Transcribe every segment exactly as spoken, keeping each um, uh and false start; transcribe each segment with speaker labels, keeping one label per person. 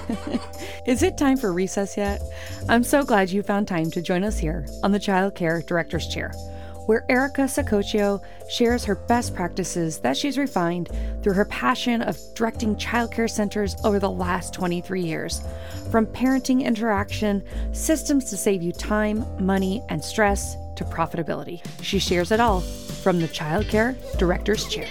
Speaker 1: Is it time for recess yet? I'm so glad you found time to join us here on the Child Care Director's Chair, where Erica Sacoccio shares her best practices that she's refined through her passion of directing childcare centers over the last twenty-three years. From parenting interaction, systems to save you time, money, and stress, to profitability. She shares it all from the Child Care Director's Chair.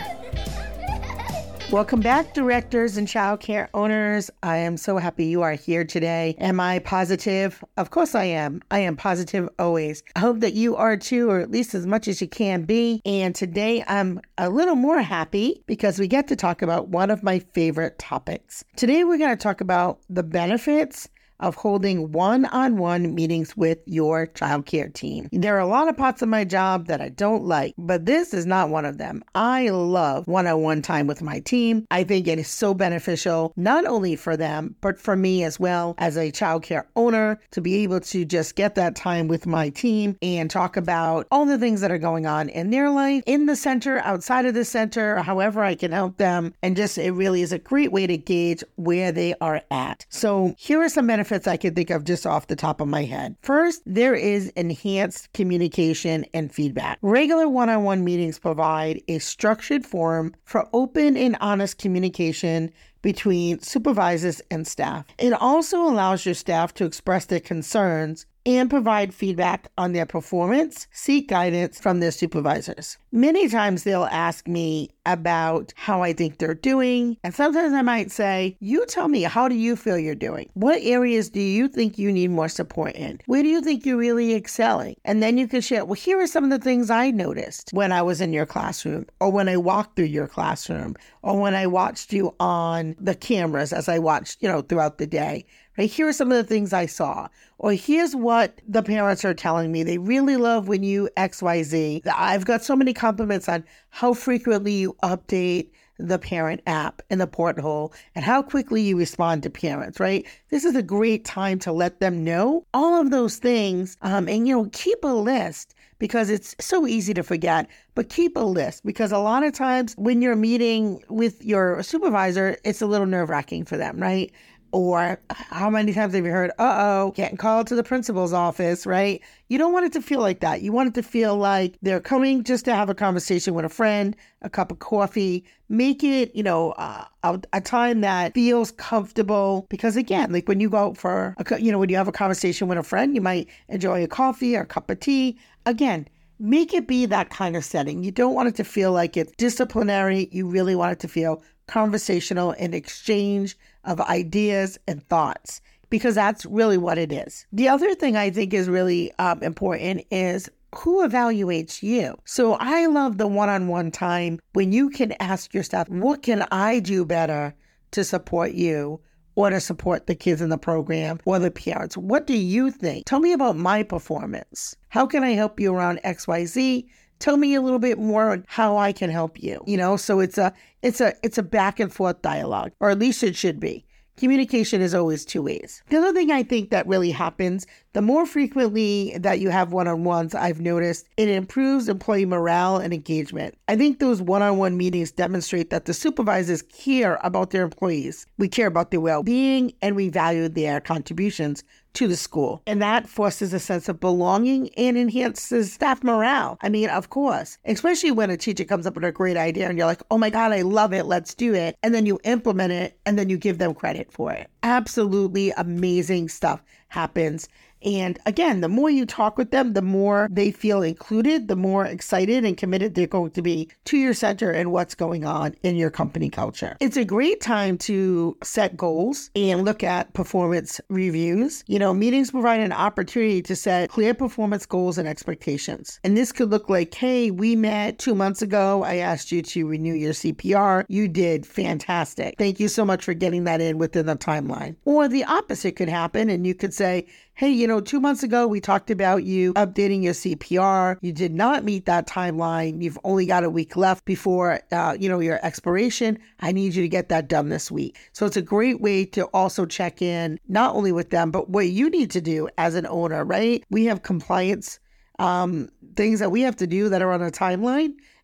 Speaker 2: Welcome back, directors and childcare owners. I am so happy you are here today. Am I positive? Of course I am. I am positive always. I hope that you are too, or at least as much as you can be. And today I'm a little more happy because we get to talk about one of my favorite topics. Today we're going to talk about the benefits of holding one-on-one meetings with your childcare team. There are a lot of parts of my job that I don't like, but this is not one of them. I love one-on-one time with my team. I think it is so beneficial, not only for them, but for me as well as a childcare owner, to be able to just get that time with my team and talk about all the things that are going on in their life, in the center, outside of the center, however I can help them. And just, it really is a great way to gauge where they are at. So here are some benefits I can think of just off the top of my head. First, there is enhanced communication and feedback. Regular one-on-one meetings provide a structured forum for open and honest communication between supervisors and staff. It also allows your staff to express their concerns and provide feedback on their performance, seek guidance from their supervisors. Many times they'll ask me about how I think they're doing, and sometimes I might say, you tell me, how do you feel you're doing? What areas do you think you need more support in? Where do you think you're really excelling? And then you can share, well, here are some of the things I noticed when I was in your classroom, or when I walked through your classroom, or when I watched you on the cameras as I watched, you know, throughout the day. Right? Here are some of the things I saw. Or here's what the parents are telling me. They really love when you X Y Z. I've got so many compliments on how frequently you update the parent app in the porthole and how quickly you respond to parents, right? This is a great time to let them know all of those things. Um, and, you know, keep a list, because it's so easy to forget, but keep a list, because a lot of times when you're meeting with your supervisor, it's a little nerve-wracking for them, right? Or how many times have you heard, uh-oh, getting called to the principal's office, right? You don't want it to feel like that. You want it to feel like they're coming just to have a conversation with a friend, a cup of coffee. Make it, you know, uh, a, a time that feels comfortable. Because again, like when you go out for, a, you know, when you have a conversation with a friend, you might enjoy a coffee or a cup of tea. Again, make it be that kind of setting. You don't want it to feel like it's disciplinary. You really want it to feel conversational and exchange of ideas and thoughts, because that's really what it is. The other thing I think is really um, important is who evaluates you. So I love the one-on-one time when you can ask your staff, what can I do better to support you, or to support the kids in the program, or the parents? What do you think? Tell me about my performance. How can I help you around X Y Z? Tell me a little bit more on how I can help you. You know, so it's a it's a it's a back and forth dialogue, or at least it should be. Communication is always two ways. The other thing I think that really happens, the more frequently that you have one-on-ones, I've noticed it improves employee morale and engagement. I think those one-on-one meetings demonstrate that the supervisors care about their employees. We care about their well-being, and we value their contributions to the school. And that fosters a sense of belonging and enhances staff morale. I mean, of course, especially when a teacher comes up with a great idea and you're like, oh my God, I love it, let's do it. And then you implement it, and then you give them credit for it. Absolutely amazing stuff happens. And again, the more you talk with them, the more they feel included, the more excited and committed they're going to be to your center and what's going on in your company culture. It's a great time to set goals and look at performance reviews. You know, meetings provide an opportunity to set clear performance goals and expectations. And this could look like, hey, we met two months ago. I asked you to renew your C P R. You did fantastic. Thank you so much for getting that in within the timeline. Or the opposite could happen, and you could say, hey, you know, two months ago, we talked about you updating your C P R. You did not meet that timeline. You've only got a week left before, uh, you know, your expiration. I need you to get that done this week. So it's a great way to also check in, not only with them, but what you need to do as an owner, right? We have compliance um, things that we have to do that are on a timeline.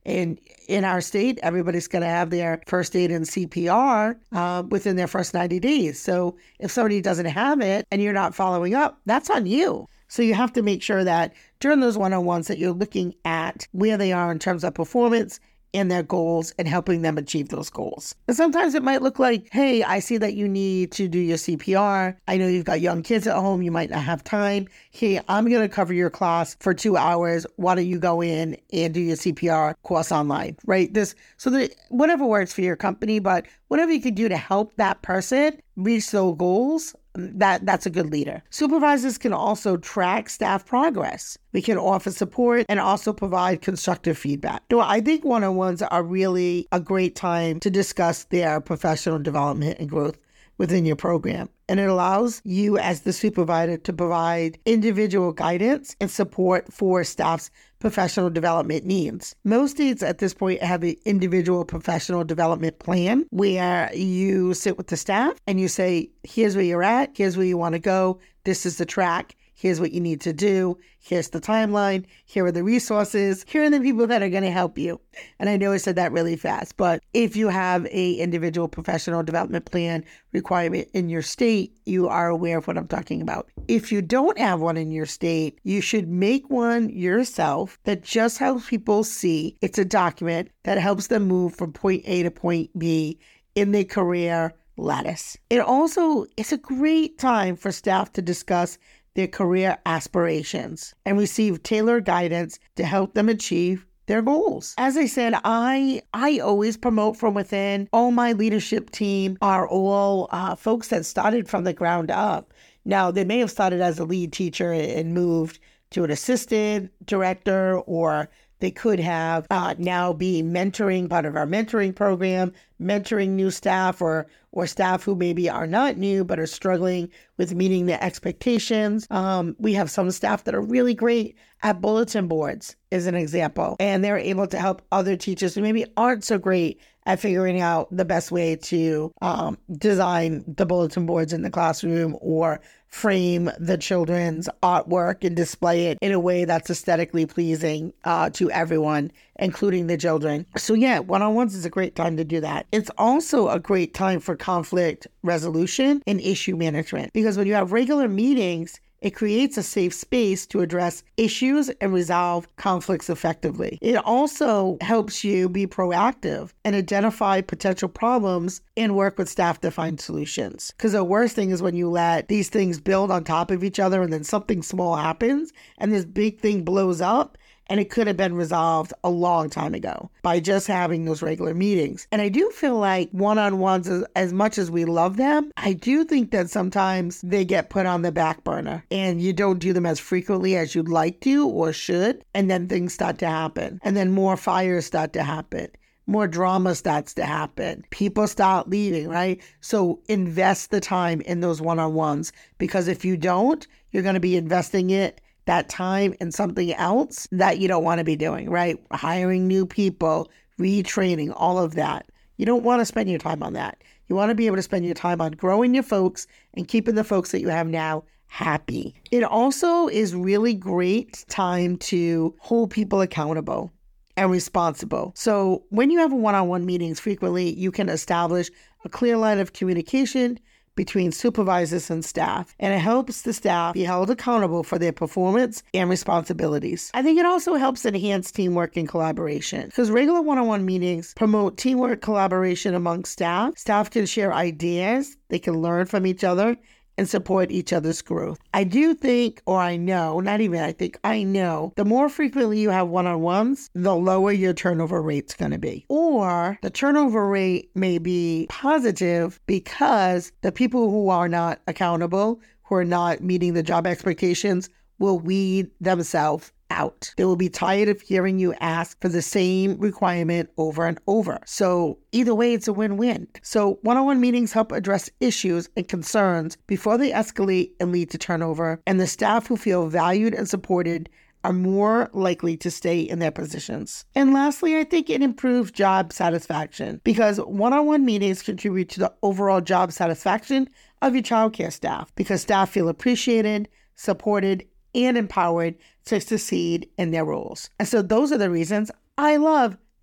Speaker 2: And in our state, everybody's going to have their first aid and C P R uh, within their first ninety days. So if somebody doesn't have it and you're not following up, that's on you. So you have to make sure that during those one-on-ones that you're looking at where they are in terms of performance and their goals and helping them achieve those goals. And sometimes it might look like, hey, I see that you need to do your C P R. I know you've got young kids at home. You might not have time. Hey, I'm going to cover your class for two hours. Why don't you go in and do your C P R course online, right? This, so that whatever works for your company, but whatever you can do to help that person reach those goals, that that's a good leader. Supervisors can also track staff progress. We can offer support and also provide constructive feedback. So I think one-on-ones are really a great time to discuss their professional development and growth within your program. And it allows you as the supervisor to provide individual guidance and support for staff's professional development needs. Most states at this point have an individual professional development plan where you sit with the staff and you say, here's where you're at, here's where you want to go, this is the track, here's what you need to do, here's the timeline, here are the resources, here are the people that are going to help you. And I know I said that really fast, but if you have a individual professional development plan requirement in your state, you are aware of what I'm talking about. If you don't have one in your state, you should make one yourself that just helps people see it's a document that helps them move from point A to point B in their career lattice. It also is a great time for staff to discuss their career aspirations and receive tailored guidance to help them achieve their goals. As I said, I I always promote from within. All my leadership team are all uh, folks that started from the ground up. Now, they may have started as a lead teacher and moved to an assistant director, or they could have uh, now be mentoring, part of our mentoring program, mentoring new staff or or staff who maybe are not new but are struggling with meeting the expectations. Um, we have some staff that are really great at bulletin boards, as an example, and they're able to help other teachers who maybe aren't so great at figuring out the best way to um, design the bulletin boards in the classroom or frame the children's artwork and display it in a way that's aesthetically pleasing uh, to everyone, including the children. So yeah, one-on-ones is a great time to do that. It's also a great time for conflict resolution and issue management, because when you have regular meetings, it creates a safe space to address issues and resolve conflicts effectively. It also helps you be proactive and identify potential problems and work with staff to find solutions. Because the worst thing is when you let these things build on top of each other and then something small happens and this big thing blows up, and it could have been resolved a long time ago by just having those regular meetings. And I do feel like one-on-ones, as, as much as we love them, I do think that sometimes they get put on the back burner and you don't do them as frequently as you'd like to or should. And then things start to happen. And then more fires start to happen. More drama starts to happen. People start leaving, right? So invest the time in those one-on-ones, because if you don't, you're going to be investing it that time in something else that you don't want to be doing, right? Hiring new people, retraining, all of that. You don't want to spend your time on that. You want to be able to spend your time on growing your folks and keeping the folks that you have now happy. It also is really great time to hold people accountable and responsible. So when you have one-on-one meetings frequently, you can establish a clear line of communication between supervisors and staff, and it helps the staff be held accountable for their performance and responsibilities. I think it also helps enhance teamwork and collaboration, because regular one-on-one meetings promote teamwork, collaboration among staff. Staff can share ideas, they can learn from each other, and support each other's growth. I do think, or I know, not even I think, I know, the more frequently you have one-on-ones, the lower your turnover rate's going to be. Or the turnover rate may be positive because the people who are not accountable, who are not meeting the job expectations, will weed themselves out. They will be tired of hearing you ask for the same requirement over and over. So either way, it's a win-win. So one-on-one meetings help address issues and concerns before they escalate and lead to turnover. And the staff who feel valued and supported are more likely to stay in their positions. And lastly, I think it improves job satisfaction, because one-on-one meetings contribute to the overall job satisfaction of your childcare staff, because staff feel appreciated, supported, and empowered to succeed in their roles. And so those are the reasons I love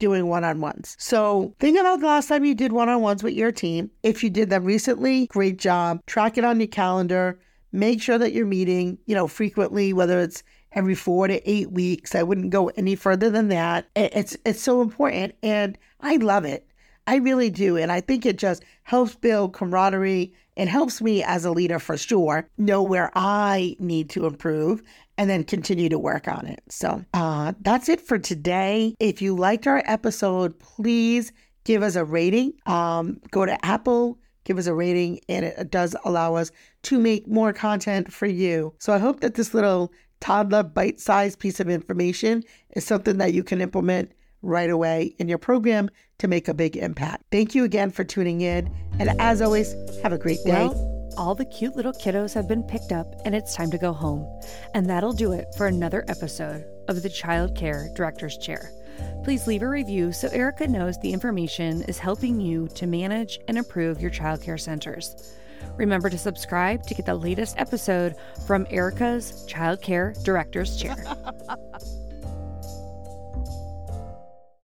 Speaker 2: doing one-on-ones. So think about the last time you did one-on-ones with your team. If you did them recently, great job. Track it on your calendar. Make sure that you're meeting, you know, frequently, whether it's every four to eight weeks. I wouldn't go any further than that. It's it's so important, and I love it. I really do. And I think it just helps build camaraderie and helps me as a leader for sure know where I need to improve and then continue to work on it. So uh, that's it for today. If you liked our episode, please give us a rating. Um, go to Apple, give us a rating, and it does allow us to make more content for you. So I hope that this little toddler bite-sized piece of information is something that you can implement right away in your program to make a big impact. Thank you again for tuning in. And as always, have a great day.
Speaker 1: Well, all the cute little kiddos have been picked up and it's time to go home. And that'll do it for another episode of the Child Care Director's Chair. Please leave a review so Erica knows the information is helping you to manage and improve your childcare centers. Remember to subscribe to get the latest episode from Erica's Child Care Director's Chair.